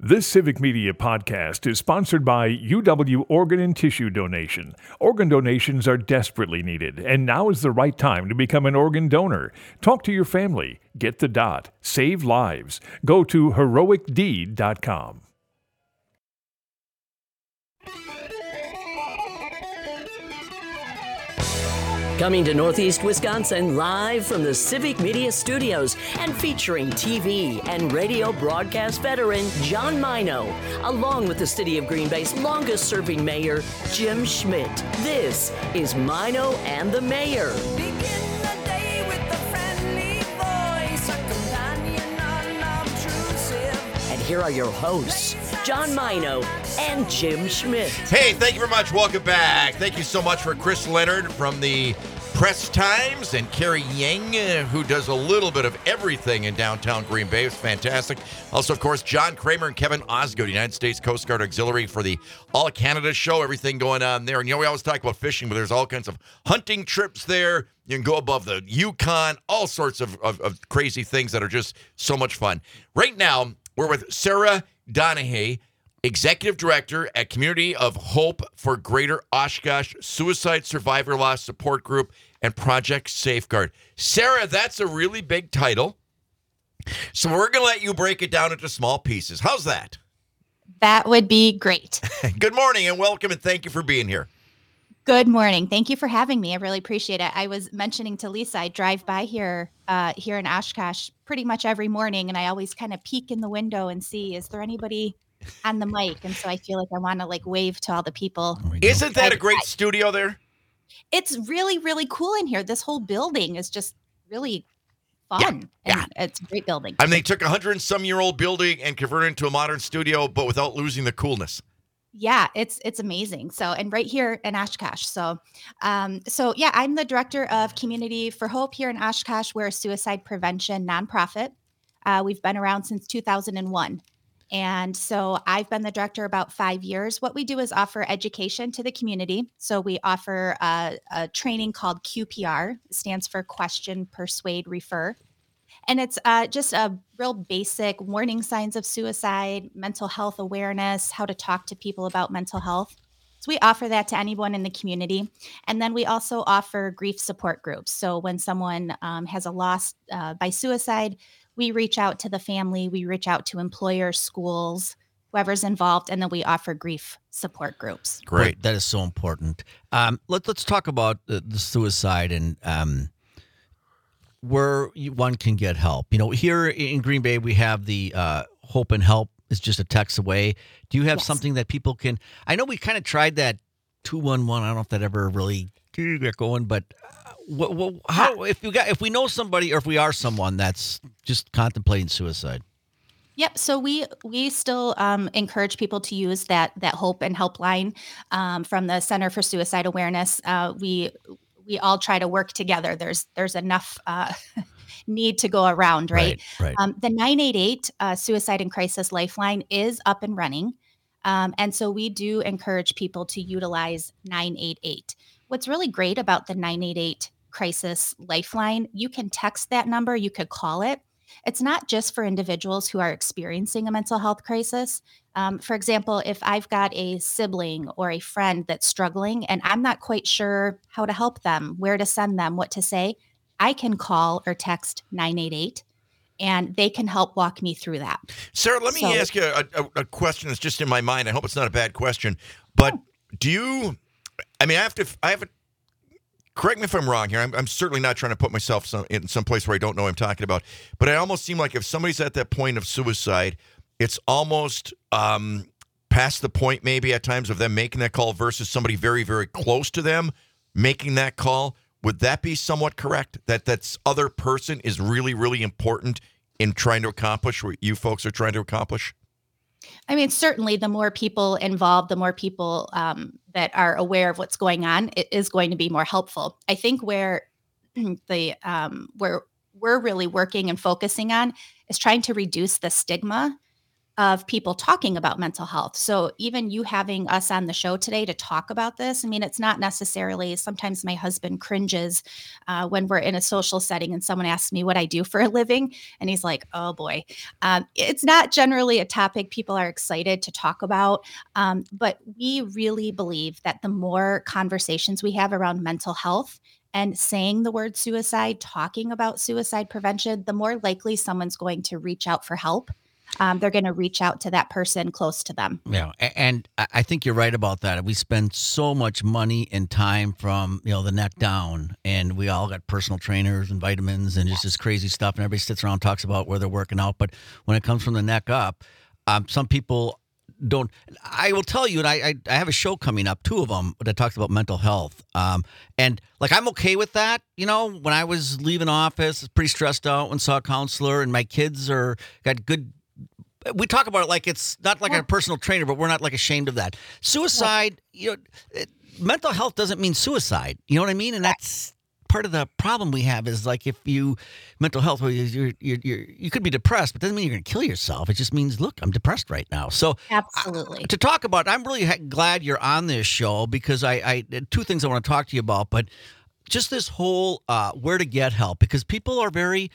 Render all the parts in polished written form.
This Civic Media podcast is sponsored by UW Organ and Tissue Donation. Organ donations are desperately needed, and now is the right time to become an organ donor. Talk to your family. Get the dot. Save lives. Go to heroicdeed.com. Coming to Northeast Wisconsin live from the Civic Media Studios and featuring TV and radio broadcast veteran John Mino, along with the City of Green Bay's longest-serving mayor, Jim Schmidt. This is Mino and the Mayor. Begin the day with a friendly voice, a companion unobtrusive. And here are your hosts, John Mino and Jim Schmidt. Hey, thank you very much. Welcome back. Thank you so much for Chris Leonard from the Press Times and Carrie Yang, who does a little bit of everything in downtown Green Bay. It's fantastic. Also, of course, John Kramer and Kevin Osgood, United States Coast Guard Auxiliary for the All Canada show. Everything going on there. And, we always talk about fishing, but there's all kinds of hunting trips there. You can go above the Yukon, all sorts of crazy things that are just so much fun. Right now, we're with Sarah Donahue, Executive Director at Community of Hope for Greater Oshkosh Suicide Survivor Loss Support Group and Project Safeguard. Sarah, that's a really big title. So we're going to let you break it down into small pieces. How's that? That would be great. Good morning and welcome, and thank you for being here. Good morning. Thank you for having me. I really appreciate it. I was mentioning to Lisa, I drive by here in Oshkosh pretty much every morning, and I always kind of peek in the window and see, is there anybody on the mic? And so I feel like I want to wave to all the people. Isn't that a great studio there? It's really, really cool in here. This whole building is just really fun. Yeah. And it's a great building. I mean, they took a 100-some-year-old building and converted it into a modern studio, but without losing the coolness. Yeah, it's amazing. So, and right here in Oshkosh. So I'm the director of Community for Hope here in Oshkosh. We're a suicide prevention nonprofit. We've been around since 2001. And so I've been the director about 5 years. What we do is offer education to the community. So we offer a training called QPR. It stands for Question, Persuade, Refer. And it's just a real basic warning signs of suicide, mental health awareness, how to talk to people about mental health. So we offer that to anyone in the community. And then we also offer grief support groups. So when someone has a loss by suicide, we reach out to the family, we reach out to employers, schools, whoever's involved, and then we offer grief support groups. Great. That is so important. Let's talk about the suicide and where one can get help. Here in Green Bay, we have the Hope and Help is just a text away. Do you have something that people can? I know we kind of tried that 211. I don't know if that ever really got going, but how if we know somebody or if we are someone that's just contemplating suicide? Yep. So we still encourage people to use that Hope and Helpline from the Center for Suicide Awareness. We all try to work together. There's enough need to go around, right? Right. The 988 Suicide and Crisis Lifeline is up and running. And so we do encourage people to utilize 988. What's really great about the 988 Crisis Lifeline, you can text that number, you could call it. It's not just for individuals who are experiencing a mental health crisis. For example, if I've got a sibling or a friend that's struggling and I'm not quite sure how to help them, where to send them, what to say, I can call or text 988 and they can help walk me through that. Sarah, let me ask you a question that's just in my mind. I hope it's not a bad question, but I have to correct me if I'm wrong here. I'm certainly not trying to put myself in some place where I don't know what I'm talking about. But it almost seems like if somebody's at that point of suicide, it's almost past the point maybe at times of them making that call versus somebody very, very close to them making that call. Would that be somewhat correct? That other person is really, really important in trying to accomplish what you folks are trying to accomplish? I mean, certainly the more people involved, the more people that are aware of what's going on, it is going to be more helpful. I think where where we're really working and focusing on is trying to reduce the stigma of people talking about mental health. So even you having us on the show today to talk about this, I mean, it's not necessarily, sometimes my husband cringes when we're in a social setting and someone asks me what I do for a living. And he's like, oh boy. It's not generally a topic people are excited to talk about. But we really believe that the more conversations we have around mental health, and saying the word suicide, talking about suicide prevention, the more likely someone's going to reach out for help. They're going to reach out to that person close to them. Yeah, and I think you're right about that. We spend so much money and time from the neck down, and we all got personal trainers and vitamins and just this crazy stuff, and everybody sits around and talks about where they're working out. But when it comes from the neck up, some people don't. I will tell you, and I have a show coming up, 2 of them, that talks about mental health. And like I'm okay with that. When I was leaving office, I was pretty stressed out and saw a counselor, and my kids got good. We talk about it like it's not like a personal trainer, but we're not like ashamed of that. Suicide, mental health doesn't mean suicide. You know what I mean? And that's part of the problem we have is like if mental health, you could be depressed, but doesn't mean you're going to kill yourself. It just means, look, I'm depressed right now. So absolutely. To talk about, I'm really glad you're on this show because I 2 things I want to talk to you about, but just this whole where to get help, because people are very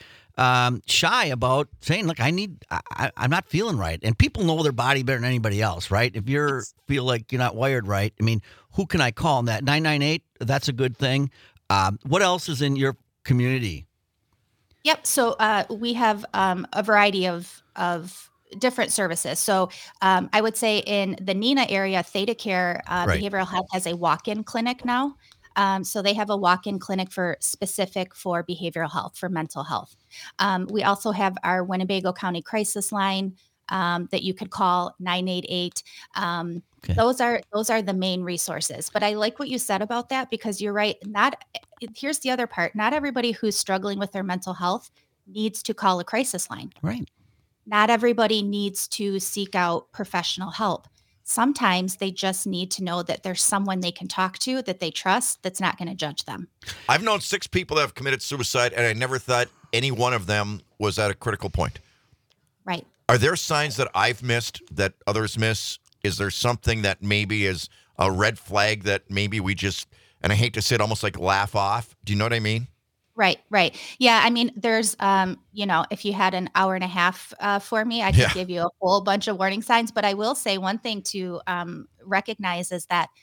shy about saying, look, I'm not feeling right. And people know their body better than anybody else, right? If you feel like you're not wired right, I mean, who can I call? And that 998, that's a good thing. What else is in your community? Yep. So we have a variety of different services. So I would say in the Neenah area, Theta Care Behavioral Health has a walk-in clinic now. So they have a walk-in clinic specific for behavioral health, for mental health. We also have our Winnebago County crisis line that you could call 988. Okay. Those are the main resources. But I like what you said about that, because you're right. Here's the other part. Not everybody who's struggling with their mental health needs to call a crisis line. Right. Not everybody needs to seek out professional help. Sometimes they just need to know that there's someone they can talk to that they trust that's not going to judge them. I've known 6 people that have committed suicide, and I never thought any one of them was at a critical point. Right. Are there signs that I've missed that others miss? Is there something that maybe is a red flag that maybe we just, and I hate to say it, almost like laugh off? Do you know what I mean? Right. Yeah. I mean, there's, if you had an hour and a half for me, I could give you a whole bunch of warning signs. But I will say one thing to recognize is that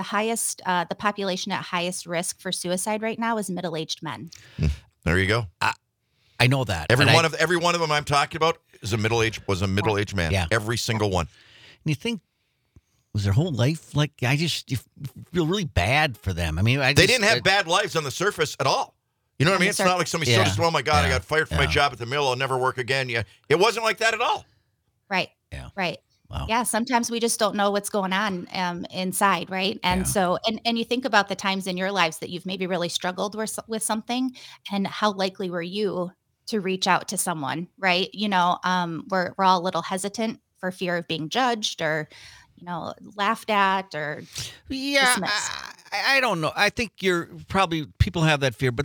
the population at highest risk for suicide right now is middle-aged men. There you go. I know that. Every one of them I'm talking about was a middle-aged man. Yeah. Every single one. And you think, was their whole life like? You feel really bad for them. I mean, they didn't have bad lives on the surface at all. You know what I mean? It's not like somebody just, oh my God, I got fired from my job at the mill. I'll never work again. Yeah, it wasn't like that at all. Right. Yeah. Right. Wow. Yeah. Sometimes we just don't know what's going on inside. Right. And so, and you think about the times in your lives that you've maybe really struggled with something, and how likely were you to reach out to someone? Right. We're all a little hesitant for fear of being judged or, laughed at or dismissed. I don't know. I think people have that fear, but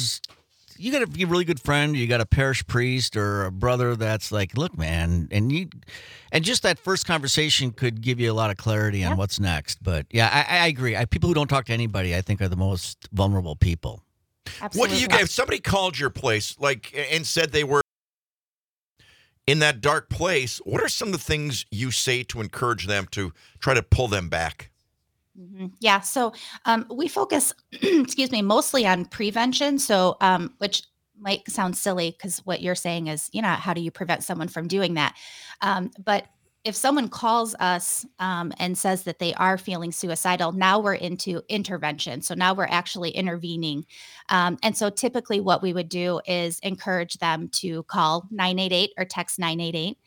you got to be a really good friend. You got a parish priest or a brother that's like, look, man, and just that first conversation could give you a lot of clarity on what's next. But yeah, I agree. People who don't talk to anybody, I think, are the most vulnerable people. Absolutely. What do you get if somebody called your place and said they were in that dark place? What are some of the things you say to encourage them to try to pull them back? Mm-hmm. Yeah. So we focus, mostly on prevention. So, which might sound silly because what you're saying is, how do you prevent someone from doing that? But if someone calls us and says that they are feeling suicidal, now we're into intervention. So now we're actually intervening. And so typically what we would do is encourage them to call 988 or text 988.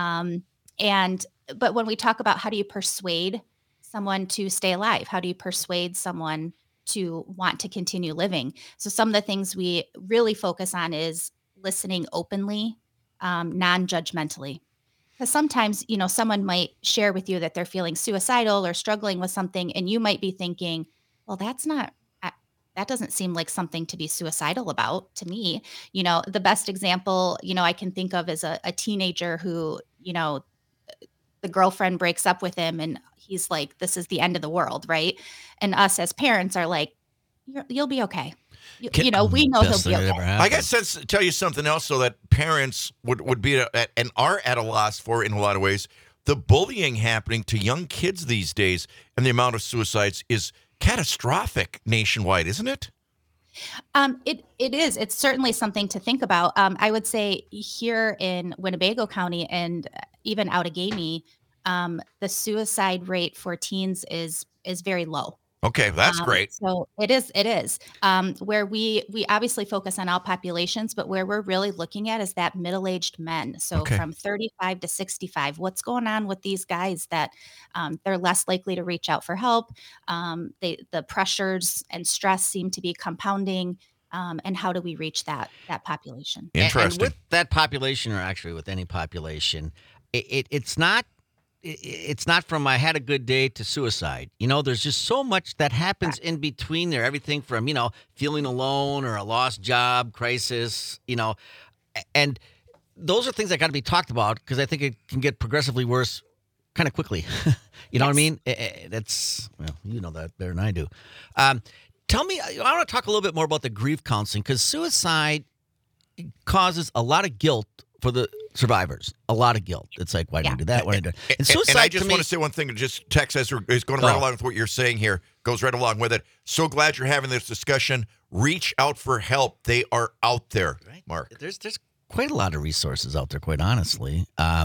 But when we talk about how do you persuade someone to stay alive, how do you persuade someone to want to continue living? So some of the things we really focus on is listening openly, non-judgmentally. Because sometimes, someone might share with you that they're feeling suicidal or struggling with something, and you might be thinking, well, that doesn't seem like something to be suicidal about to me. The best example, I can think of is a teenager who, the girlfriend breaks up with him and he's like, this is the end of the world, right? And us as parents are like, you'll be okay. We know he'll Best be thing that okay. ever I happened. guess tell you something else, so that parents would be and are at a loss for in a lot of ways. The bullying happening to young kids these days and the amount of suicides is catastrophic nationwide, isn't it? It is. It's certainly something to think about. I would say here in Winnebago County and even Outagamie, the suicide rate for teens is very low. Okay, that's great. So it is. Where we obviously focus on all populations, but where we're really looking at is that middle-aged men. So Okay. from 35 to 65, what's going on with these guys that they're less likely to reach out for help? The pressures and stress seem to be compounding. And how do we reach that population? Interesting. And with that population, or actually with any population, it's not from I had a good day to suicide. There's just so much that happens in between there. Everything from, feeling alone or a lost job, crisis, and those are things that got to be talked about because I think it can get progressively worse kind of quickly. You know what I mean? That's, well, you know that better than I do. Tell me, I want to talk a little bit more about the grief counseling because suicide causes a lot of guilt for the survivors. A lot of guilt. It's like, why did you do that? Why did you do that? And suicide, and I just to me, want to say one thing. Just text is going right along with what you're saying here. Goes right along with it. So glad you're having this discussion. Reach out for help. They are out there, right? Mark. There's quite a lot of resources out there, quite honestly,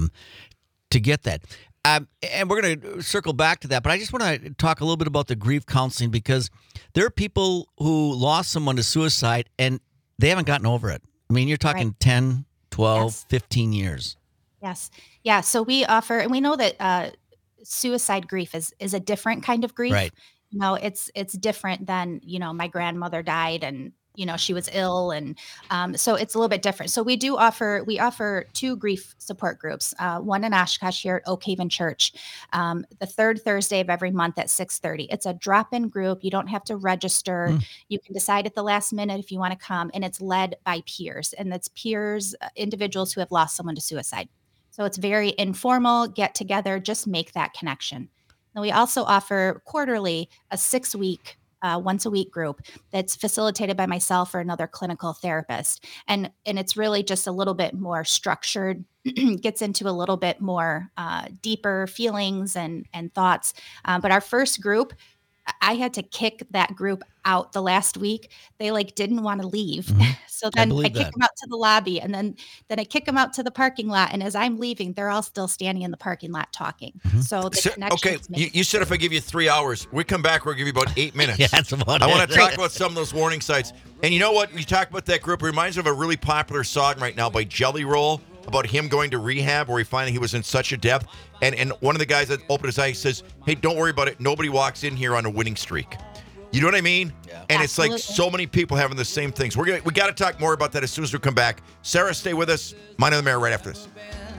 to get that. And we're going to circle back to that, but I just want to talk a little bit about the grief counseling because there are people who lost someone to suicide and they haven't gotten over it. I mean, you're talking 10, 12, 15 years. Yes. Yeah. So we offer, and we know that suicide grief is a different kind of grief. Right. It's different than, my grandmother died and, she was ill. And so it's a little bit different. So we offer 2 grief support groups, one in Oshkosh here at Oak Haven Church, the third Thursday of every month at 6:30. It's a drop-in group. You don't have to register. You can decide at the last minute if you want to come, and it's led by peers, and it's peers, individuals who have lost someone to suicide. So it's very informal, get together, just make that connection. Now we also offer quarterly a 6-week once a week group that's facilitated by myself or another clinical therapist. And it's really just a little bit more structured, gets into a little bit more deeper feelings and thoughts. But our first group, I had to kick that group out the last week. They didn't want to leave. So then I kick them out to the lobby and then I kick them out to the parking lot. And as I'm leaving, they're all still standing in the parking lot talking. So the connection. Okay, you said if I give you 3 hours, we come back, we'll give you about 8 minutes. Yeah, that's about I it. want to talk about some of those warning signs. And you know what? You talk about that group. It reminds me of a really popular song right now by Jelly Roll about him going to rehab where he finally he was in such a depth. And one of the guys that opened his eyes says, hey, don't worry about it. Nobody walks in here on a winning streak. You know what I mean? Yeah. And Absolutely. It's like so many people having the same things. We got to talk more about that as soon as we come back. Sarah, stay with us. Mind of the Mayor right after this.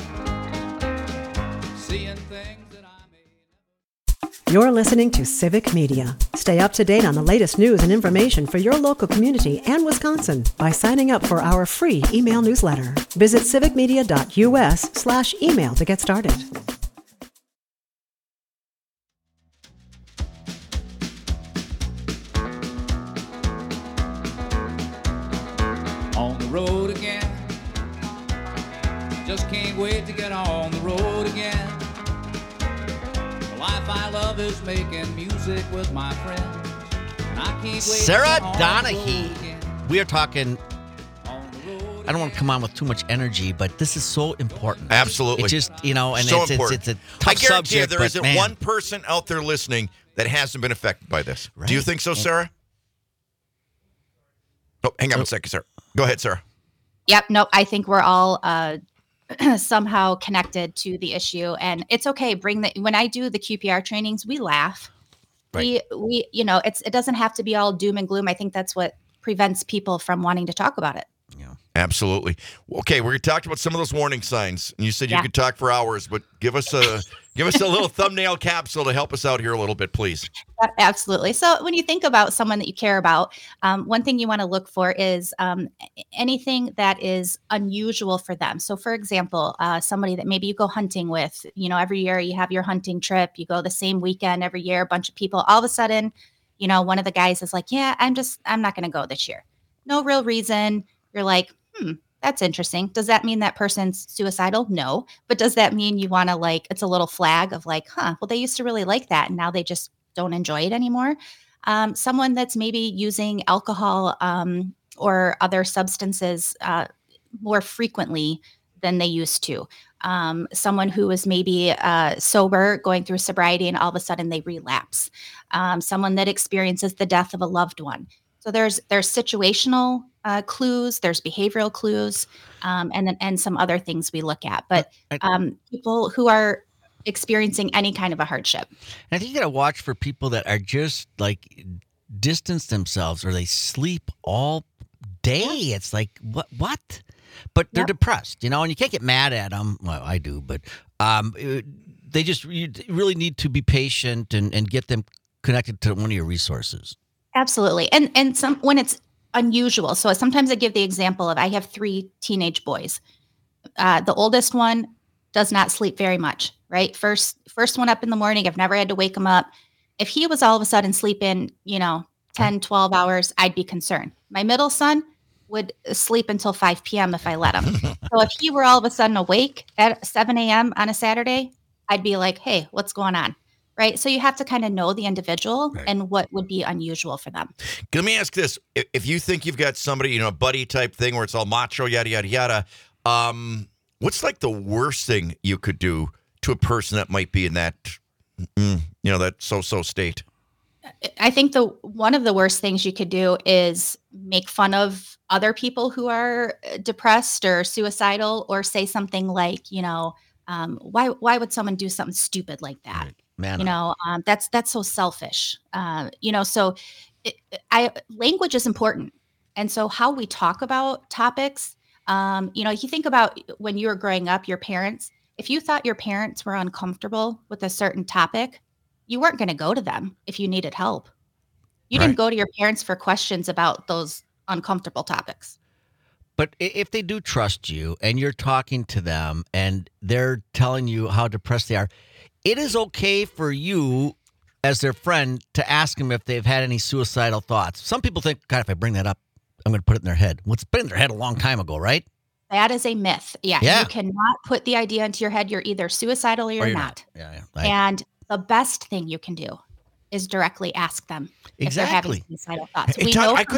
You're listening to Civic Media. Stay up to date on the latest news and information for your local community and Wisconsin by signing up for our free email newsletter. Visit civicmedia.us/email to get started. On the road again. Just can't wait to get on the road again. The life I love is making music with my friends. And I can't wait Sarah to get on the Donahue. road again. We are talking. On the road I don't want to come on with too much energy, but this is so important. Absolutely. It's just, and so it's important. a tough I guarantee subject. you there but isn't man, one person out there listening that hasn't been affected by this. Right. Do you think so, Sarah? Oh, hang on a second, Sarah. Go ahead, Sarah. Yep. No, I think we're all somehow connected to the issue, and it's okay. When I do the QPR trainings, we laugh. Right. We it doesn't have to be all doom and gloom. I think that's what prevents people from wanting to talk about it. Yeah. Absolutely. Okay, we're talking about some of those warning signs. And you said you could talk for hours, but give us a little thumbnail capsule to help us out here a little bit, please. Absolutely. So when you think about someone that you care about, one thing you want to look for is anything that is unusual for them. So for example, somebody that maybe you go hunting with, every year you have your hunting trip, you go the same weekend every year, a bunch of people, all of a sudden, one of the guys is like, yeah, I'm not going to go this year. No real reason. You're like, that's interesting. Does that mean that person's suicidal? No. But does that mean you want to it's a little flag of well, they used to really like that and now they just don't enjoy it anymore. Someone that's maybe using alcohol or other substances more frequently than they used to. Someone who is maybe sober, going through sobriety, and all of a sudden they relapse. Someone that experiences the death of a loved one. So there's situational clues, there's behavioral clues, and some other things we look at. But people who are experiencing any kind of a hardship. And I think you got to watch for people that are just distance themselves, or they sleep all day. Yeah. It's like, what? But they're depressed, and you can't get mad at them. Well, I do, but you really need to be patient and get them connected to one of your resources. Absolutely. And when it's unusual. So sometimes I give the example of I have 3 teenage boys. The oldest one does not sleep very much, right? First one up in the morning, I've never had to wake him up. If he was all of a sudden sleeping, 10, 12 hours, I'd be concerned. My middle son would sleep until 5 p.m. if I let him. So if he were all of a sudden awake at 7 a.m. on a Saturday, I'd be like, hey, what's going on? Right. So you have to kind of know the individual and what would be unusual for them. Let me ask this. If you think you've got somebody, a buddy type thing where it's all macho, yada, yada, yada, what's the worst thing you could do to a person that might be in that, that so-so state? I think one of the worst things you could do is make fun of other people who are depressed or suicidal, or say something like, why would someone do something stupid like that? Right. Man, that's so selfish. So language is important. And so how we talk about topics, you think about when you were growing up, your parents, if you thought your parents were uncomfortable with a certain topic, you weren't going to go to them if you needed help. You didn't go to your parents for questions about those uncomfortable topics. But if they do trust you and you're talking to them and they're telling you how depressed they are, it is okay for you as their friend to ask them if they've had any suicidal thoughts. Some people think, God, if I bring that up, I'm going to put it in their head. Well, it's been in their head a long time ago, right? That is a myth. Yeah. You cannot put the idea into your head. You're either suicidal or you're not. Yeah. And the best thing you can do is directly ask them if they're having suicidal thoughts. Hey, Todd, I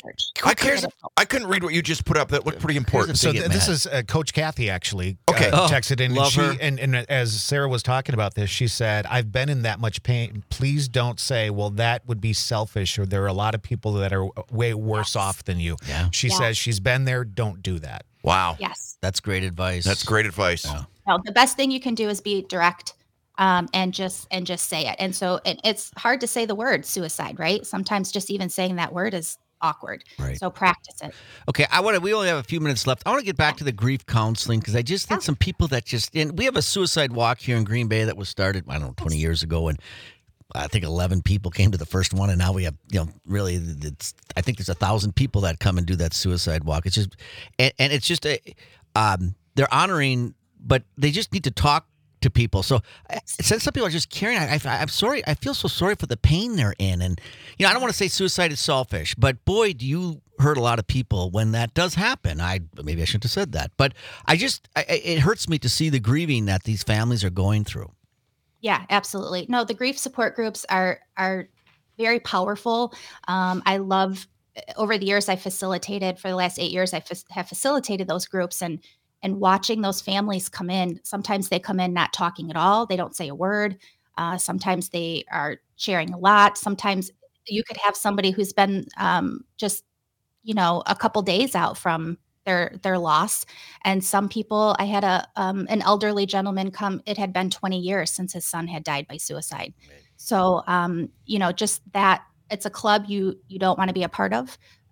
couldn't read what you just put up. That looked pretty important. So this is Coach Kathy actually texted in. Love her. And as Sarah was talking about this, she said, I've been in that much pain. Please don't say, well, that would be selfish, or there are a lot of people that are way worse off than you. Yeah. She says she's been there. Don't do that. Wow. Yes. That's great advice. That's great advice. Yeah. Well, the best thing you can do is be direct. And just say it. And so it's hard to say the word suicide, right? Sometimes just even saying that word is awkward. Right. So practice it. Okay, we only have a few minutes left. I want to get back to the grief counseling, because I just think some people that and we have a suicide walk here in Green Bay that was started, 20 years ago, and I think 11 people came to the first one, and now we have, really, I think there's 1,000 people that come and do that suicide walk. It's just, and it's just they're honoring, but they just need to talk to people. So since some people are just carrying, I'm sorry. I feel so sorry for the pain they're in. And, I don't want to say suicide is selfish, but boy, do you hurt a lot of people when that does happen. Maybe I shouldn't have said that, but it hurts me to see the grieving that these families are going through. Yeah, absolutely. No, the grief support groups are very powerful. I love, over the years I facilitated, for the last 8 years, have facilitated those groups, and watching those families come in. Sometimes they come in not talking at all. They don't say a word. Sometimes they are sharing a lot. Sometimes you could have somebody who's been just, a couple days out from their loss. And some people, I had an elderly gentleman come. It had been 20 years since his son had died by suicide. So, just that it's a club you don't want to be a part of.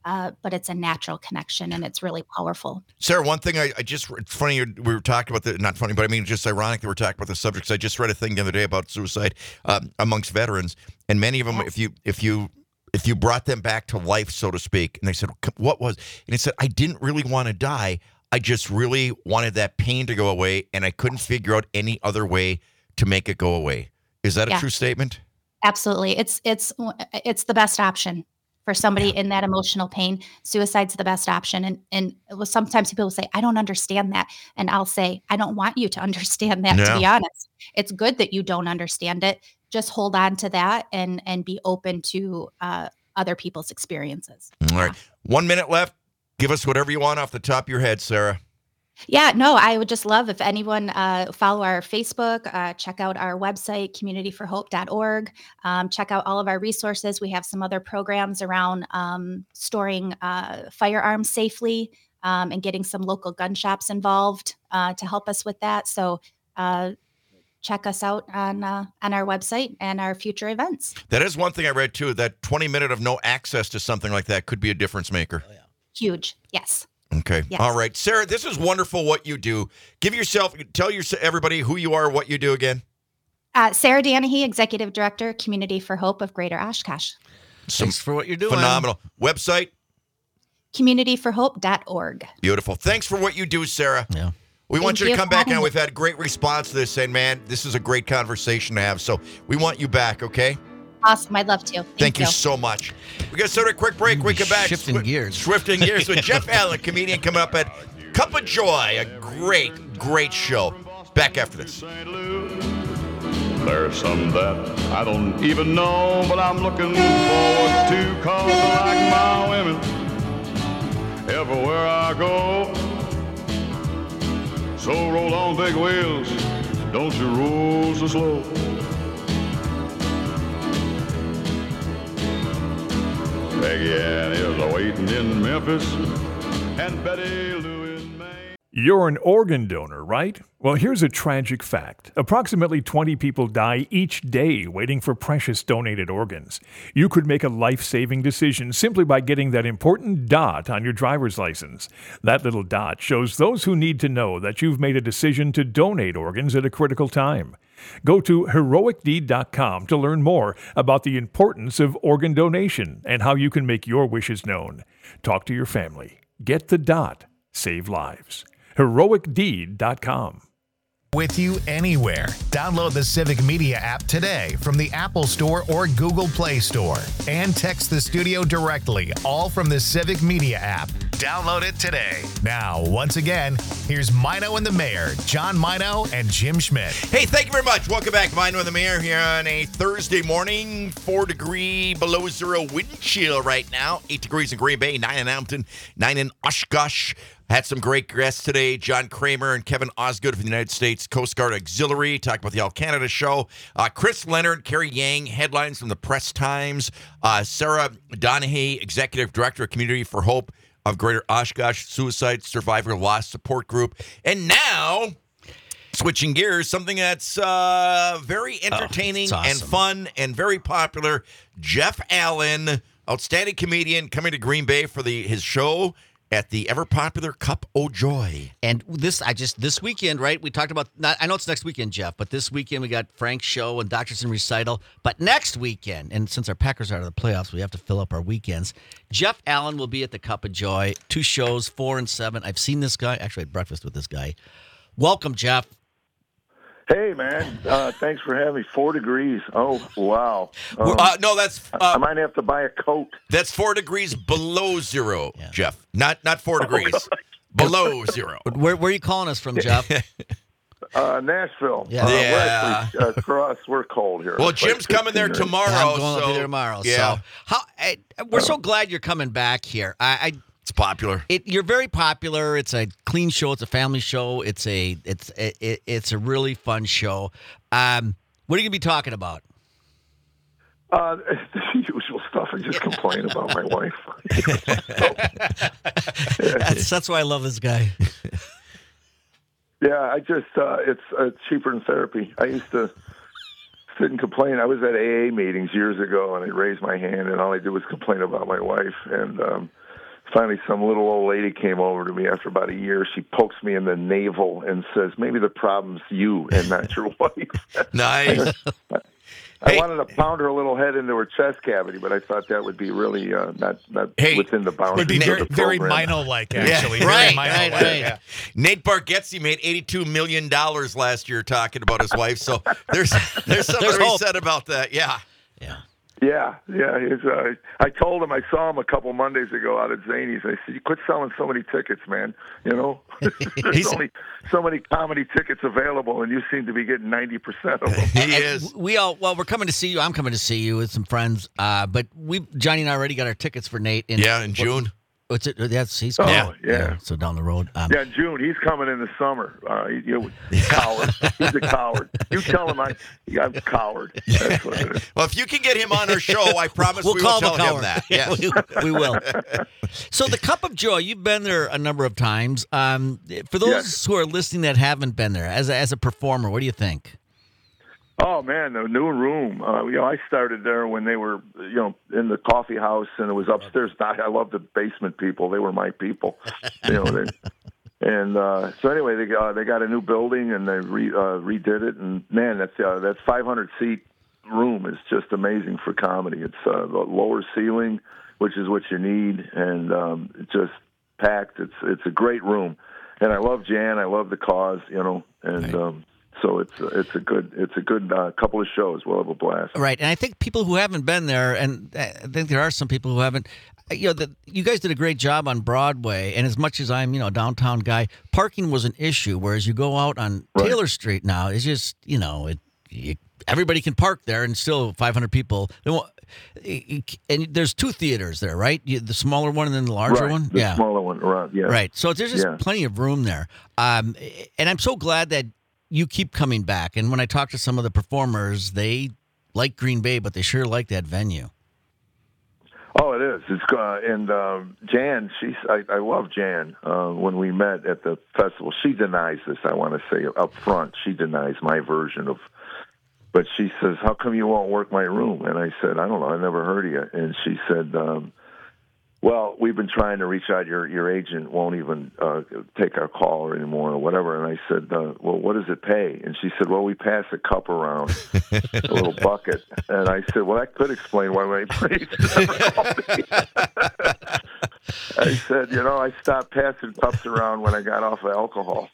but it's a natural connection and it's really powerful. Sarah, one thing I just, it's funny, we were talking about not funny, but I mean, just ironic that we're talking about the subject. 'Cause I just read a thing the other day about suicide amongst veterans, and many of them, if you brought them back to life, so to speak, and they said, what was, and it said, I didn't really want to die. I just really wanted that pain to go away, and I couldn't figure out any other way to make it go away. Is that a true statement? Absolutely. It's the best option for somebody in that emotional pain. Suicide's the best option. And sometimes people will say, I don't understand that. And I'll say, I don't want you to understand that, to be honest. It's good that you don't understand it. Just hold on to that and be open to other people's experiences. All right. 1 minute left. Give us whatever you want off the top of your head, Sarah. Yeah, no, I would just love if anyone follow our Facebook, check out our website, communityforhope.org, check out all of our resources. We have some other programs around storing firearms safely and getting some local gun shops involved to help us with that. So check us out on our website and our future events. That is one thing I read too, that 20 minutes of no access to something like that could be a difference maker. Oh, yeah. Huge. Yes. Okay. Yes. All right. Sarah, this is wonderful what you do. Tell everybody who you are, what you do again. Sarah Danahy, Executive Director, Community for Hope of Greater Oshkosh. Thanks for what you're doing. Phenomenal. Website? communityforhope.org. Beautiful. Thanks for what you do, Sarah. Yeah. We want you Thank to you come for back having on. me. We've had great response to this, and man, this is a great conversation to have. So we want you back, okay? Awesome. I'd love to. Thank you so much. We're going to start a quick break. We come back. Shifting gears. Swifting gears with Jeff Allen, comedian, coming up at Cup of Joy. A great, great show. Back after this. There's some that I don't even know, but I'm looking forward to, 'cause I like my women everywhere I go. So roll on big wheels, don't you roll so slow. Peggy Ann is a-waiting in Memphis, and Betty Lou in Maine. You're an organ donor, right? Well, here's a tragic fact. Approximately 20 people die each day waiting for precious donated organs. You could make a life-saving decision simply by getting that important dot on your driver's license. That little dot shows those who need to know that you've made a decision to donate organs at a critical time. Go to heroicdeed.com to learn more about the importance of organ donation and how you can make your wishes known. Talk to your family. Get the dot. Save lives. heroicdeed.com. With you anywhere. Download the Civic Media app today from the Apple Store or Google Play Store. And text the studio directly, all from the Civic Media app. Download it today. Now, once again, here's Mino and the Mayor, John Mino and Jim Schmidt. Hey, thank you very much. Welcome back. Mino and the Mayor here on a Thursday morning. 4-degree below zero wind chill right now. 8 degrees in Green Bay, 9 in Hamilton, 9 in Oshkosh. Had some great guests today, John Kramer and Kevin Osgood from the United States Coast Guard Auxiliary, talking about the All Canada show. Chris Leonard, Carrie Yang, headlines from the Press Times. Sarah Donahue, Executive Director of Community for Hope of Greater Oshkosh Suicide Survivor Loss Support Group. And now, switching gears, something that's very entertaining and fun and very popular. Jeff Allen, outstanding comedian, coming to Green Bay for his show at the ever-popular Cup o' Joy. And this weekend, right? We talked about, I know it's next weekend, Jeff, but this weekend we got Frank's show and Doctors in Recital. But next weekend, and since our Packers are out of the playoffs, we have to fill up our weekends. Jeff Allen will be at the Cup of Joy. 2 shows, 4 and 7. I've seen this guy. Actually, I had breakfast with this guy. Welcome, Jeff. Hey, man. Thanks for having me. 4 degrees. Oh, wow. No, that's... I might have to buy a coat. That's 4 degrees below zero, Jeff. Not 4 degrees. Below zero. Where are you calling us from, Jeff? Nashville. Yeah. We're actually, across, we're cold here. Well, It's Jim's like coming there 15 tomorrow. I'm going up there tomorrow. Yeah. So we're so glad you're coming back here. It's popular. You're very popular. It's a clean show. It's a family show. It's a really fun show. What are you gonna be talking about? The usual stuff. I just complain about my wife. That's why I love this guy. Yeah, I just it's cheaper than therapy. I used to sit and complain. I was at AA meetings years ago, and I raised my hand, and all I did was complain about my wife. And finally some little old lady came over to me after about a year. She pokes me in the navel and says, maybe the problem's you and not your wife. Nice. I wanted to pound her little head into her chest cavity, but I thought that would be really not within the boundaries Would be of very, the very program. Mino-like, actually. Yeah, Very right, Mino-like, right. yeah. Nate Bargatze made $82 million last year talking about his wife, so there's something to be hope. said about that. Yeah. Yeah. I told him, I saw him a couple Mondays ago out at Zany's. I said, you quit selling so many tickets, man. You know, there's only so many comedy tickets available, and you seem to be getting 90% of them. He is. We're coming to see you. I'm coming to see you with some friends. But Johnny and I already got our tickets for Nate. In June. What's it? He's Oh, coming. yeah. So down the road. Yeah, June. He's coming in the summer. You coward. He's a coward. You tell him I'm a coward. That's what it is. Well, if you can get him on our show, I promise we will call tell him a him coward. that. Yes. we will. So the Cup of Joy, you've been there a number of times. For those Yes. who are listening that haven't been there, as a performer, what do you think? Oh man, the new room. I started there when they were, in the coffee house, and it was upstairs. I love the basement people. They were my people. So anyway, they got a new building and they redid it. And man, that 500-seat room is just amazing for comedy. It's the lower ceiling, which is what you need, and it's just packed. It's a great room, and I love Jan. I love the cause. So it's a good couple of shows. We'll have a blast. Right, and I think people who haven't been there, and I think there are some people who haven't. You guys did a great job on Broadway, and as much as I'm a downtown guy, parking was an issue. Whereas you go out on Taylor Street now, it's just everybody can park there, and still 500 people. And there's two theaters there, right? The smaller one and then the larger one. The smaller one, right? Yeah. Right. So there's just plenty of room there, and I'm so glad that you keep coming back. And when I talk to some of the performers, they like Green Bay, but they sure like that venue. Oh, it is. It's and Jan. I love Jan. When we met at the festival, she denies this. I want to say up front, she denies my version of. But she says, "How come you won't work my room?" And I said, "I don't know. I never heard of you." And she said, "Well, we've been trying to reach out. Your agent won't even take our call anymore or whatever." And I said, "Well, what does it pay?" And she said, "Well, we pass a cup around, a little bucket." And I said, "Well, that could explain why my agent never called me." I said, I stopped passing cups around when I got off of alcohol.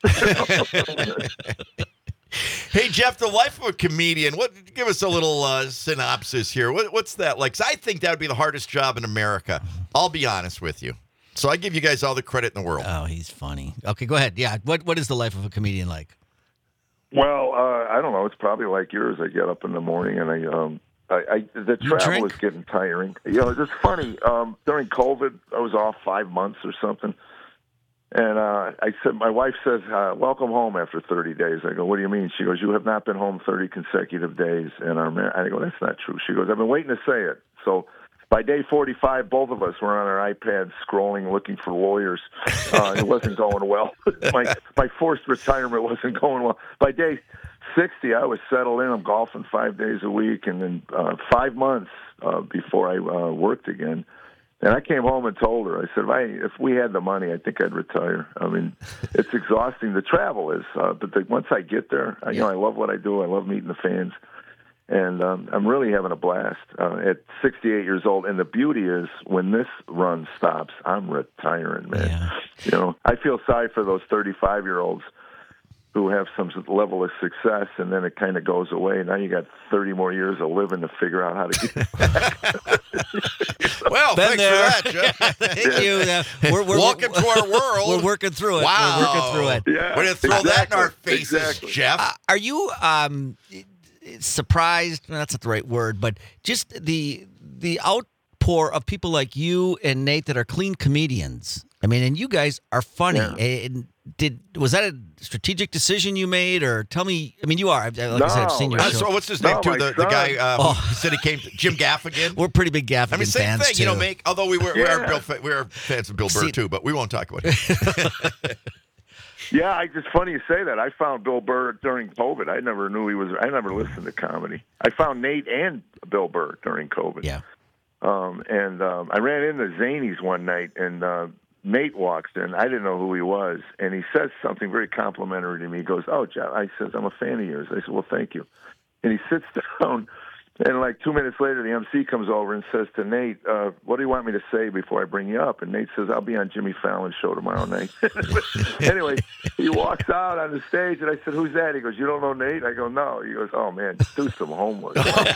Hey, Jeff, the life of a comedian. Give us a little synopsis here. What's that like? 'Cause I think that would be the hardest job in America. I'll be honest with you. So I give you guys all the credit in the world. Oh, he's funny. Okay, go ahead. Yeah, what is the life of a comedian like? Well, I don't know. It's probably like yours. I get up in the morning and the travel is getting tiring. It's funny. During COVID, I was off 5 months or something. And I said, my wife says, welcome home after 30 days. I go, what do you mean? She goes, you have not been home 30 consecutive days. And I go, that's not true. She goes, I've been waiting to say it. So by day 45, both of us were on our iPads scrolling, looking for lawyers. It wasn't going well. My forced retirement wasn't going well. By day 60, I was settled in. I'm golfing 5 days a week. And then 5 months before I worked again. And I came home and told her, I said, if we had the money, I think I'd retire. I mean, it's exhausting. The travel is, but once I get there, I love what I do. I love meeting the fans. And I'm really having a blast at 68 years old. And the beauty is when this run stops, I'm retiring, man. Yeah. I feel sorry for those 35-year-olds who have some level of success, and then it kind of goes away. Now you got 30 more years of living to figure out how to get back. Well, Been thanks there. for that, Jeff. Thank you. Welcome to our world. We're working through it. Wow. We're working through it. Yeah, We're going to throw that in our exactly, faces, exactly. Jeff. Are you surprised? That's not the right word, but just the outpour of people like you and Nate that are clean comedians. I mean, and you guys are funny. Yeah. And was that a strategic decision you made, or tell me? I mean, you are. Like I said, I've seen your show. So what's his name, No, too? my The son. guy who said he came, Jim Gaffigan? We're pretty big Gaffigan I mean, same fans thing, too. although we are fans of Bill Burr, See- too, but we won't talk about it. Yeah, it's funny you say that. I found Bill Burr during COVID. I never knew I never listened to comedy. I found Nate and Bill Burr during COVID. Yeah. I ran into Zanies one night, and Nate walks in. I didn't know who he was, and he says something very complimentary to me. He goes, "Oh, Jeff," I says, "I'm a fan of yours." I said, "Well, thank you." And he sits down, and like 2 minutes later, the MC comes over and says to Nate, "What do you want me to say before I bring you up?" And Nate says, "I'll be on Jimmy Fallon's show tomorrow night." Anyway, he walks out on the stage, and I said, "Who's that?" He goes, "You don't know Nate?" I go, "No." He goes, "Oh, man, do some homework."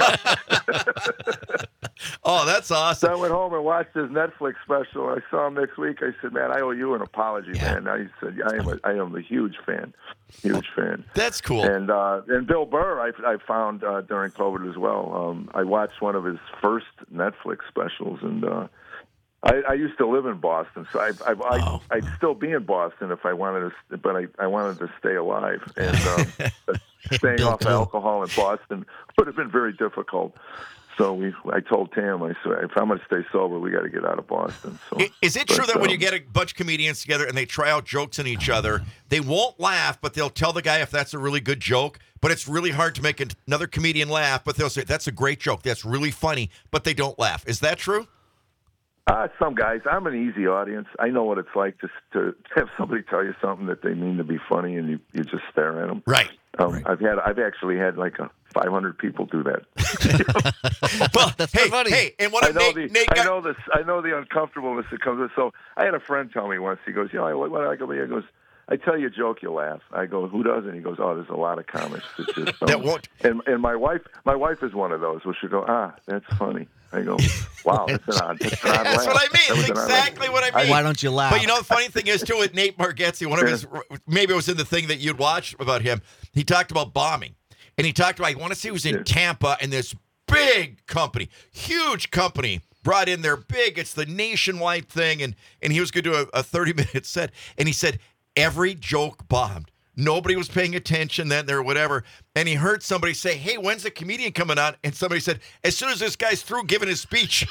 Oh, that's awesome. So I went home and watched his Netflix special. I saw him next week. I said, "Man, I owe you an apology, man." I said, I am a huge fan. Huge fan. That's cool. And Bill Burr, I found during COVID as well. I watched one of his first Netflix specials, and I used to live in Boston, so I'd still be in Boston if I wanted to, but I wanted to stay alive. And staying off alcohol in Boston would have been very difficult. So I told Tam, I said, if I'm going to stay sober, we got to get out of Boston. So, is it true that when you get a bunch of comedians together and they try out jokes on each other, they won't laugh, but they'll tell the guy if that's a really good joke, but it's really hard to make another comedian laugh, but they'll say, "That's a great joke. That's really funny," but they don't laugh. Is that true? Some guys. I'm an easy audience. I know what it's like to have somebody tell you something that they mean to be funny, and you just stare at them. Right. I've actually had like 500 people do that. Well, That's funny. Hey, and what I know the uncomfortableness that comes with. So I had a friend tell me once. He goes, "You know, what I go?" He goes, "I tell you a joke, you laugh." I go, "Who doesn't?" He goes, "Oh, there's a lot of comics that just don't." That won't. And my wife is one of those. Where she'll go, "That's funny." I go, "Wow, that's an odd That's laugh." what I mean. That's exactly what I mean. Why don't you laugh? But you know, the funny thing is, too, with Nate Bargatze, one of his, maybe it was in the thing that you'd watched about him, he talked about bombing. And he talked about, I want to say he was in Tampa, and this big company, huge company, brought in their it's the nationwide thing, and he was going to do a 30-minute set. And he said, every joke bombed. Nobody was paying attention then or whatever. And he heard somebody say, "Hey, when's the comedian coming on?" And somebody said, "As soon as this guy's through giving his speech."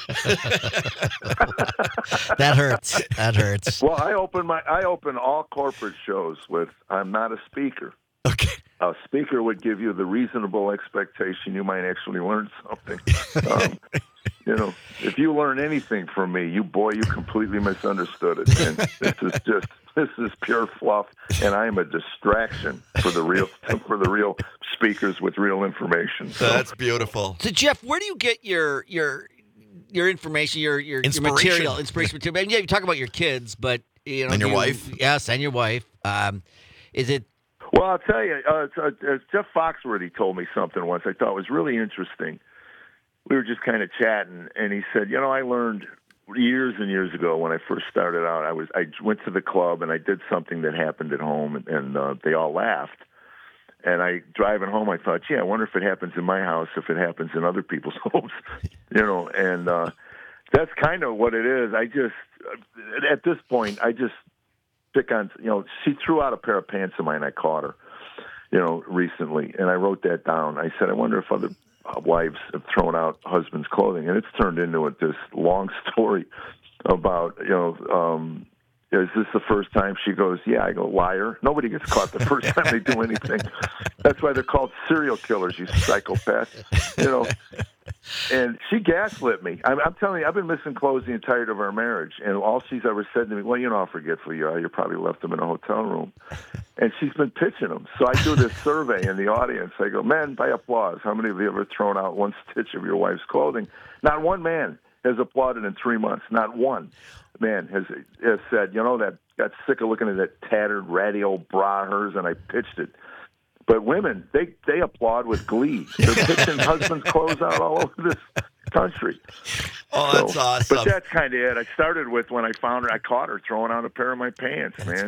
That hurts. That hurts. Well, I open all corporate shows with, "I'm not a speaker." Okay. A speaker would give you the reasonable expectation you might actually learn something. You know, if you learn anything from me, you completely misunderstood it. And this is pure fluff, and I am a distraction for the real speakers with real information. So. That's beautiful. So Jeff, where do you get your information, your material, inspiration material? And yeah, you talk about your kids, but you know, and your wife. Yes, and your wife. Is it? Well, I'll tell you, Jeff Foxworthy told me something once I thought was really interesting. We were just kind of chatting, and he said, "You know, I learned years and years ago when I first started out, I went to the club and I did something that happened at home, and they all laughed. And driving home, I thought, gee, I wonder if it happens in my house, if it happens in other people's homes, you know. And that's kind of what it is. At this point, I just pick on, you know, she threw out a pair of pants of mine. I caught her, you know, recently, and I wrote that down. I said, I wonder if other wives have thrown out husbands' clothing, and it's turned into this long story about, you know, is this the first time? She goes, yeah. I go, liar. Nobody gets caught the first time they do anything. That's why they're called serial killers, you psychopath. You know. And she gaslit me. I'm telling you, I've been missing clothes the entirety of our marriage, and all she's ever said to me, well, you know how forgetful you are. You probably left them in a hotel room. And she's been pitching them. So I do this survey in the audience. I go, men, by applause, how many of you have ever thrown out one stitch of your wife's clothing? Not one man has applauded in 3 months. Not one man has said, you know, that got sick of looking at that tattered, ratty old bra of hers, and I pitched it. But women, they applaud with glee. They're pitching husbands' clothes out all over this country. Oh, that's awesome. But that's kind of it. I started with when I found her. I caught her throwing out a pair of my pants, man.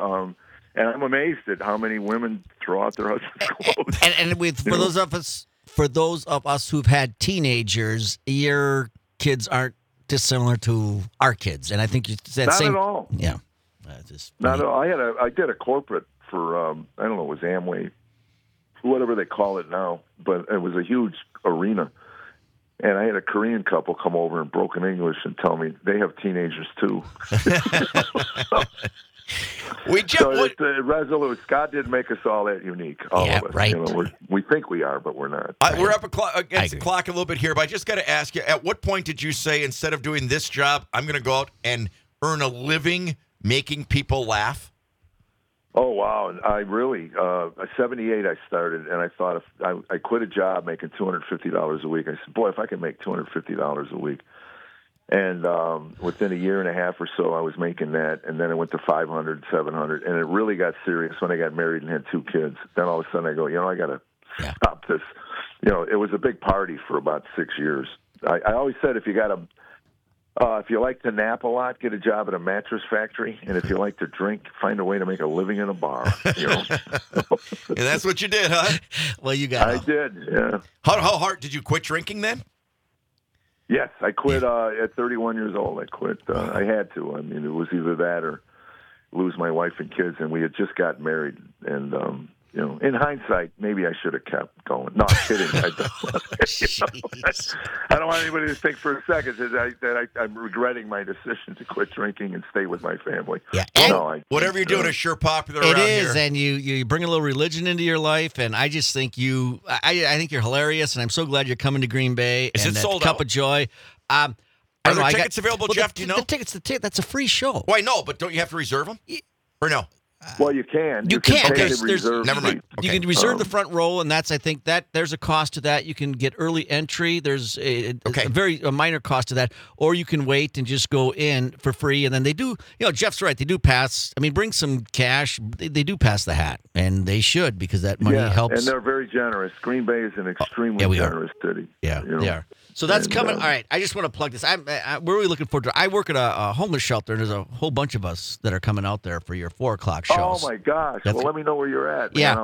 And I'm amazed at how many women throw out their husbands' clothes. And for those of us who've had teenagers, your kids aren't dissimilar to our kids. And I think you said not at all. Yeah, not at all. I did a corporate for I don't know, it was Amway, whatever they call it now, but it was a huge arena. And I had a Korean couple come over in broken English and tell me they have teenagers too. So it's resolute. God didn't make us all that unique. All of us. Right. You know, we think we are, but we're not. We're up against the clock a little bit here, but I just got to ask you, at what point did you say, instead of doing this job, I'm going to go out and earn a living making people laugh? Oh, wow. I really, 78 I started, and I thought if I quit a job making $250 a week. I said, boy, if I could make $250 a week. And within a year and a half or so, I was making that, and then it went to 500, 700, and it really got serious when I got married and had 2 kids. Then all of a sudden I go, I got to stop this. It was a big party for about 6 years. I always said if you like to nap a lot, get a job at a mattress factory, and if you like to drink, find a way to make a living in a bar. And that's what you did, huh? Well, you got I did, yeah. How hard did you quit drinking then? Yes, I quit at 31 years old. I quit. I had to. I mean, it was either that or lose my wife and kids, and we had just got married. And, in hindsight, maybe I should have kept going. No, I'm kidding. I don't want anybody to think for a second that I'm regretting my decision to quit drinking and stay with my family. Yeah, whatever you're doing is sure popular It around is, here. and you bring a little religion into your life, and I just think I think you're hilarious, and I'm so glad you're coming to Green Bay. Is and it sold Cup out? of Joy. Are there tickets available, Jeff? Do you know? The tickets, that's a free show. Well, I know, but don't you have to reserve them? Or no? Well, you can. You can. pay Okay, the reserve never mind. fee. You can reserve the front row, and I think there's a cost to that. You can get early entry. There's a minor cost to that, or you can wait and just go in for free. And then they do. Jeff's right. They do pass. I mean, bring some cash. They do pass the hat, and they should, because that money helps. And they're very generous. Green Bay is an extremely generous city. Yeah, they are. So that's coming. All right. I just want to plug this. I'm really looking forward to it. I work at a homeless shelter, and there's a whole bunch of us that are coming out there for your 4 o'clock shows. Oh my gosh! Well, let me know where you're at. Yeah.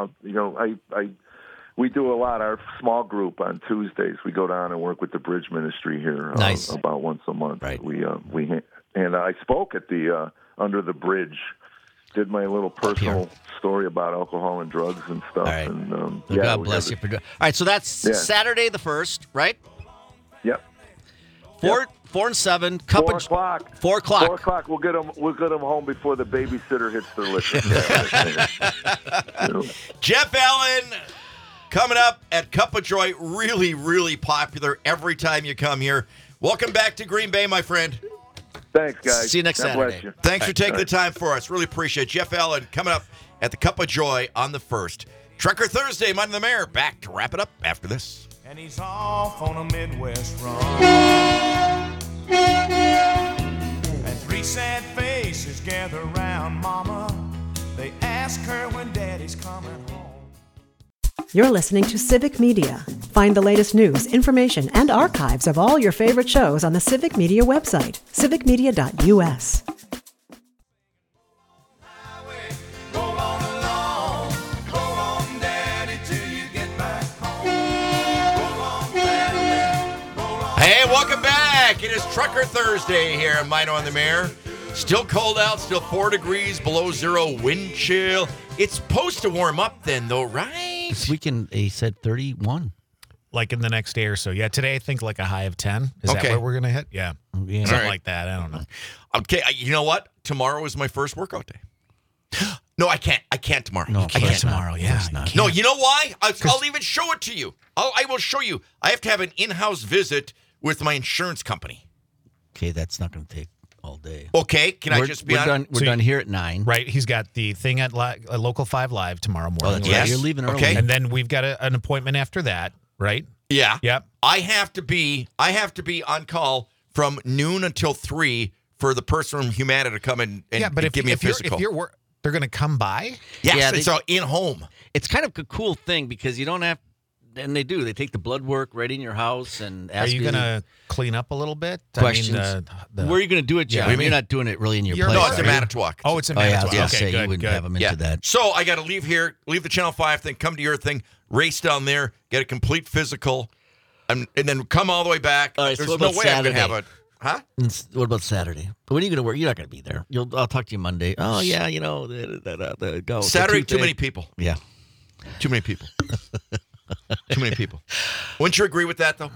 We do a lot. Our small group on Tuesdays, we go down and work with the Bridge Ministry here. Nice. About once a month. Right. And I spoke at the Under the Bridge. Did my little personal story about alcohol and drugs and stuff. All right. And God bless you for doing. All right. So that's Saturday the 1st, right? Yep. 4 and 7. 4 o'clock. 4 o'clock. 4 o'clock. We'll get them home before the babysitter hits their liquor. Jeff Allen coming up at Cup of Joy. Really, really popular every time you come here. Welcome back to Green Bay, my friend. Thanks, guys. See you next God Saturday. bless you. Thanks for taking the time for us. Really appreciate it. Jeff Allen coming up at the Cup of Joy on the 1st. Trucker Thursday, Mind the Mayor. Back to wrap it up after this. And he's off on a Midwest run. And 3 sad faces gather round Mama. They ask her when Daddy's coming home. You're listening to Civic Media. Find the latest news, information, and archives of all your favorite shows on the Civic Media website, civicmedia.us. Hey, welcome back. It is Trucker Thursday here in Mino on the Mayor. Still cold out, still 4 degrees below zero, wind chill. It's supposed to warm up then, though, right? This weekend, he said 31. Like in the next day or so. Yeah, today I think like a high of 10. Is that what we're going to hit? Yeah. Something like that. I don't know. Okay, you know what? Tomorrow is my first workout day. No, I can't. I can't tomorrow. No, I can't tomorrow. Yeah. No, you know why? I'll even show it to you. I will show you. I have to have an in-house visit with my insurance company. Okay, that's not going to take all day. Okay, can I just be on? We're done here at 9. Right. He's got the thing at Local 5 Live tomorrow morning. Oh, that's right. You're leaving early. Okay. And then we've got an appointment after that, right? Yeah. Yep. I have to be on call from noon until 3 for the person from Humana to come in and give me a physical. They're going to come by? Yes, Yeah, it's in home. It's kind of a cool thing because you don't have, and they do. They take the blood work right in your house and ask Are you going to clean up a little bit? Questions. I mean, where are you going to do it, John? Yeah, You're not doing it really in your place. No, it's in right? Manitowoc. Oh, it's in Oh, yeah, I Manitowoc. was going to Okay, say, you wouldn't have them into that. So I got to leave here, leave the Channel 5 thing, come to your thing, race down there, get a complete physical, and then come all the way back. All right, so There's what no about way I'm going to have Saturday? Huh? What about Saturday? When are you going to work? You're not going to be there. I'll talk to you Monday. Oh, yeah, go. Saturday, too many people. Yeah. Too many people. Too many people. Wouldn't you agree with that, though?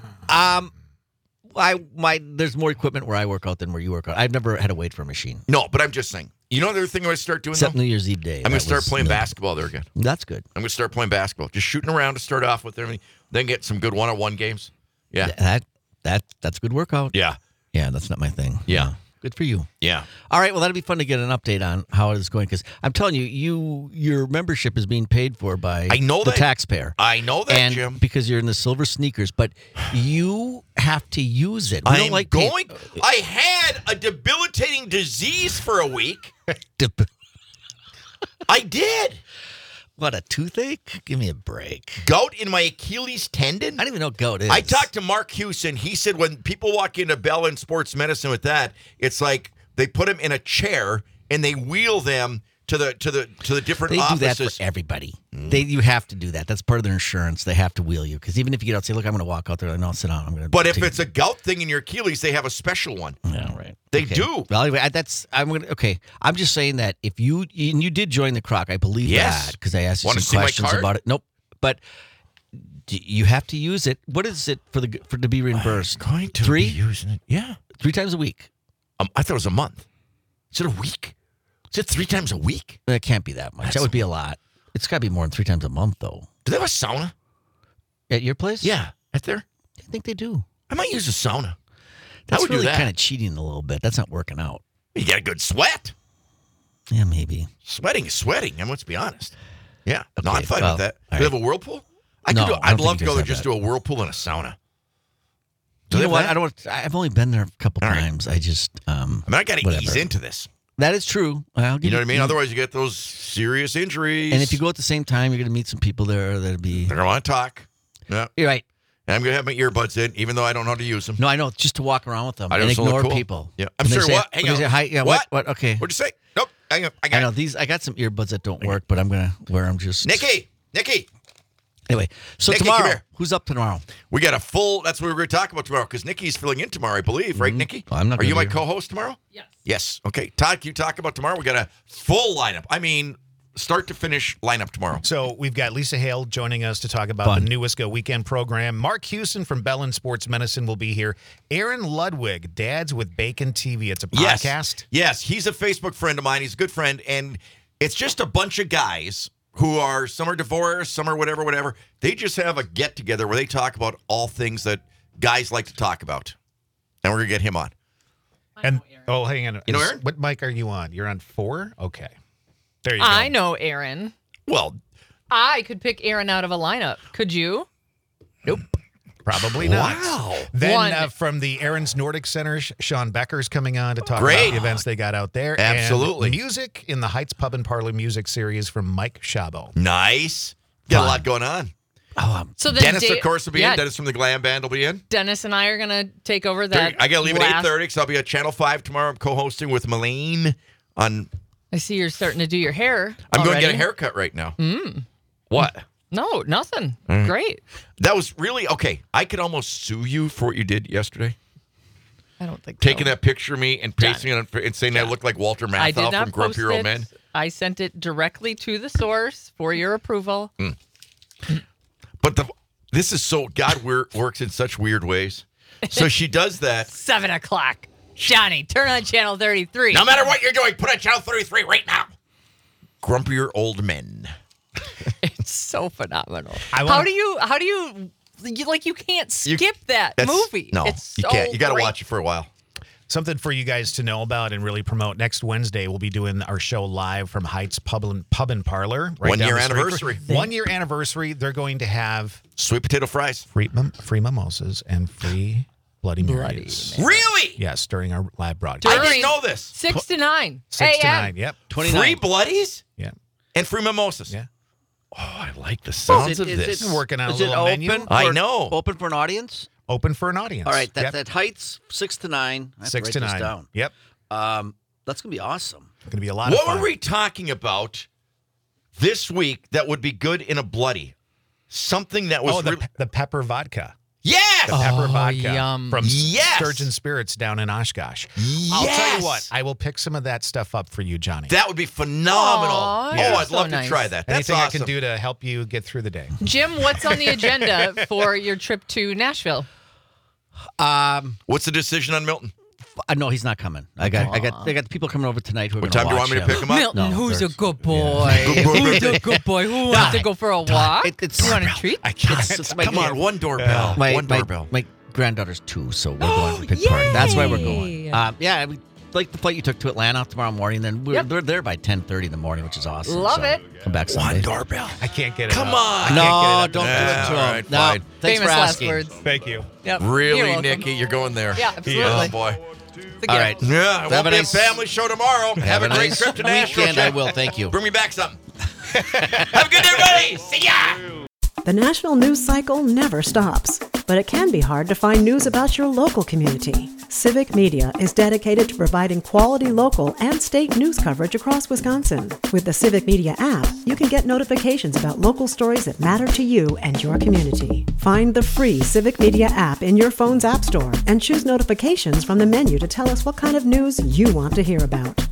There's more equipment where I work out than where you work out. I've never had to wait for a machine. No, but I'm just saying. You know the other thing I'm going to start doing, Except though? New Year's Eve day. I'm going to start playing basketball there again. That's good. I'm going to start playing basketball. Just shooting around to start off with everything, then get some good one-on-one games. Yeah. That's a good workout. Yeah. Yeah, that's not my thing. Yeah. Good for you. Yeah. All right, well, that'll be fun to get an update on how it is going, because I'm telling you, your membership is being paid for by the taxpayer. I know that, and Jim. Because you're in the silver sneakers, but you have to use it. I had a debilitating disease for a week. I did. What, a toothache? Give me a break. Gout in my Achilles tendon? I don't even know what gout is. I talked to Mark Hewson. He said when people walk into Bell and Sports Medicine with that, it's like they put them in a chair and they wheel them to the different They offices. do that for everybody. You have to do that. That's part of their insurance. They have to wheel you, because even if you get out and say, look, I'm going to walk out there, and I'll sit down. I'm going to. But if it's a gout thing in your Achilles, they have a special one. Yeah, right. They do. Well, anyway, I'm just saying that if you did join the Croc, I believe that, because I asked you some questions about it. Nope. But you have to use it. What is it for to be reimbursed? I'm going to be using it. Yeah. 3 times a week. I thought it was a month. Is it a week? Is it 3 times a week? It can't be that much. That would be a lot. It's got to be more than 3 times a month, though. Do they have a sauna? At your place? Yeah. At there? I think they do. I might use a sauna. That's I would really do that. kind of cheating a little bit. That's not working out. You get a good sweat. Yeah, maybe. Sweating is sweating. Let's be honest. Yeah. No, Okay, I'm fine well, with that. all Do they have right. a whirlpool? No, I don't I'd think love to you go guys there have just that. do a whirlpool and a sauna. You know have what? that? I've only been there a couple times. I just. I got to ease into this. That is true. I'll give You know what I mean? Otherwise, you get those serious injuries. And if you go at the same time, you're going to meet some people there that'll be. They're going to want to talk. Yeah. You're right. And I'm going to have my earbuds in, even though I don't know how to use them. No, I know. Just to walk around with them I and just look ignore cool. people. Yeah. I'm When they sorry, say- what? Hang when on. they say, hi, yeah, What? what? Okay. What'd you say? Nope. Hang on. I know these. I got some earbuds that don't work, but I'm going to wear them just. Nikki. Anyway, so Nikki, come tomorrow, here. who's up tomorrow? We got a full, that's what we're going to talk about tomorrow, because Nikki's filling in tomorrow, I believe. Right, Nikki? Well, I'm not Are you gonna my be- co-host tomorrow? Yes. Okay. Todd, can you talk about tomorrow? We got a full lineup. I mean, start to finish lineup tomorrow. So we've got Lisa Hale joining us to talk about the new Wisco weekend program. Mark Hewson from Bell and Sports Medicine will be here. Aaron Ludwig, Dads with Bacon TV. It's a podcast. Yes. He's a Facebook friend of mine. He's a good friend. And it's just a bunch of guys who are, some are divorced, some are whatever. They just have a get-together where they talk about all things that guys like to talk about. And we're going to get him on. And hang on. You know Aaron? What mic are you on? You're on 4? Okay. There you go. I know Aaron. Well, I could pick Aaron out of a lineup. Could you? Nope. Probably not. Wow. Then from the Aaron's Nordic Center, Sean Becker's coming on to talk Great. about the events they got out there. Absolutely. And music in the Heights Pub and Parlor music series from Mike Shabo. Nice. Got a lot going on. So then Dennis, of course, will be in. Dennis from the Glam Band will be in. Dennis and I are going to take over that. I got to leave last- at 8:30 because I'll be at Channel 5 tomorrow. I'm co-hosting with Malene on... I see you're starting to do your hair. I'm going to get a already. haircut right now. What? No, nothing. Mm. Great. That was really... Okay, I could almost sue you for what you did yesterday. I don't think Taking so. that picture of me and pasting it on, and saying I look like Walter I did Matthau not from Grumpy post Old it. Men. I sent it directly to the source for your approval. But this is so... God works in such weird ways. So she does that. 7 o'clock. Johnny, turn on channel 33. No matter what you're doing, put on Channel 33 right now. Grumpier Old Men. It's so phenomenal. I How do you like, you can't skip that movie. No, It's so you can't. You got to great. watch it for a while. Something for you guys to know about and really promote. Next Wednesday, we'll be doing our show live from Heights Pub and Parlor. Right 1 down year the street. anniversary. 1 year anniversary. They're going to have sweet potato fries, free mimosas, and free Bloody Marys. Really? Yes, during our live broadcast. I didn't know this. 6 to 9. 6 to AM. 9, yep. 29. Free Bloodies? Yeah. And free mimosas? Yeah. Oh, I like the sounds of this. Been working on a Is it little open? menu. I know. Open for an audience? Open for an audience. All right, that's Yep. at Heights, 6 to 9. I have 6 write to this 9. down. Yep. That's going to be awesome. It's going to be a lot of What fun. were we talking about this week that would be good in a Bloody? Something that was... the pepper vodka. Yes! The pepper Oh, vodka yum. from Yes! Sturgeon Spirits down in Oshkosh. Yes! I'll tell you what, I will pick some of that stuff up for you, Johnny. That would be phenomenal. Aw, oh, yeah. I'd So love nice. to try that. That's Anything awesome. I can do to help you get through the day. Jim, what's on the agenda for your trip to Nashville? What's the decision on Milton? No, he's not coming. I got people coming over tonight who are What going time to watch do you want me to pick him up? Milton, No, who's a there's- good boy? Who's a good boy? Who wants to go for a walk? It's you want a treat? I can't. Come on, one doorbell. One doorbell. My granddaughter's 2, so we're going to pick party. That's why we're going. Yeah, we like the flight you took to Atlanta tomorrow morning. Then we're there by 10:30 in the morning, which is awesome. Love so it. Come back Sunday. One doorbell. I can't get it. Come up. on. I can't No, get it don't up. do it to all him. right, No, fine. thanks Famous for last asking. words. Thank you. Yep. You're Really, welcome. Nikki, you're going there. Yeah, absolutely. Oh boy. It's a All gift. right. Yeah, it Have won't a be nice- a family show tomorrow. Have a great nice trip to Nashville. weekend. I will. Thank you. Bring me back something. Have a good day, everybody. See ya. The national news cycle never stops, but it can be hard to find news about your local community. Civic Media is dedicated to providing quality local and state news coverage across Wisconsin. With the Civic Media app, you can get notifications about local stories that matter to you and your community. Find the free Civic Media app in your phone's app store and choose notifications from the menu to tell us what kind of news you want to hear about.